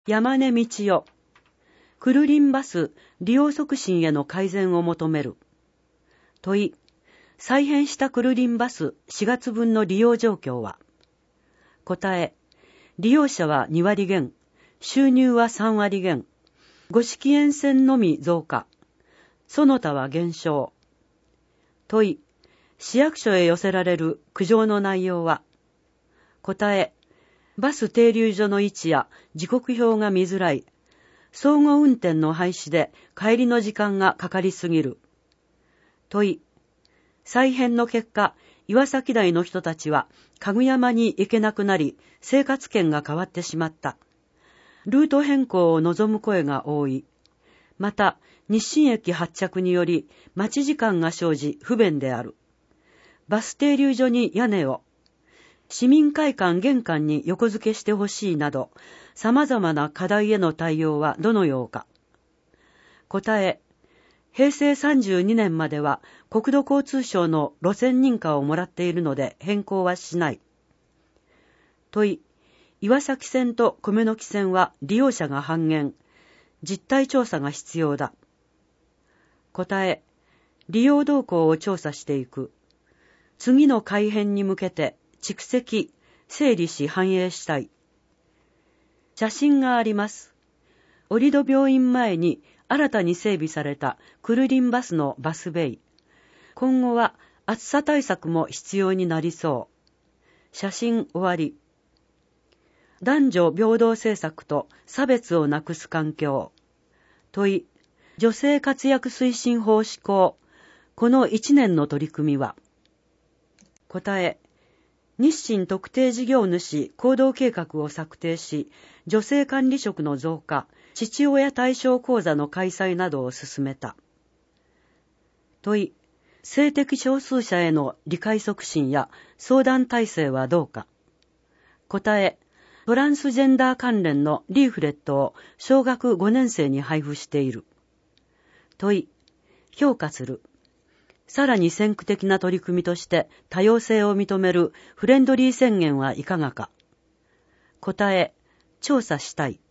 山根道代、クルリンバス利用促進への改善を求める。問い、再編したクルリンバス4月分の利用状況は？答え、利用者は2割減、収入は3割減、五色沿線のみ増加、その他は減少。問い、市役所へ寄せられる苦情の内容は？答え、バス停留所の位置や時刻表が見づらい、相互運転の廃止で帰りの時間がかかりすぎる。問い、再編の結果、岩崎台の人たちはかぐやまに行けなくなり、生活圏が変わってしまった。ルート変更を望む声が多い。また、日清駅発着により待ち時間が生じ不便である。バス停留所に屋根を、市民会館玄関に横付けしてほしいなど、様々な課題への対応はどのようか。答え、平成32年までは国土交通省の路線認可をもらっているので変更はしない。問い、岩崎線と米の木線は利用者が半減、実態調査が必要だ。答え、利用動向を調査していく。次の改編に向けて蓄積、整理し反映したい。写真があります。折戸病院前に新たに整備されたクルリンバスのバスベイ。今後は暑さ対策も必要になりそう。写真終わり。男女平等政策と差別をなくす環境。問い、女性活躍推進法施行。この1年の取り組みは？答え、日清特定事業主行動計画を策定し、女性管理職の増加、父親対象講座の開催などを進めた。問い、性的少数者への理解促進や相談体制はどうか。答え、トランスジェンダー関連のリーフレットを小学5年生に配布している。問い、評価する。さらに先駆的な取り組みとして多様性を認めるフレンドリー宣言はいかがか。答え、調査したい。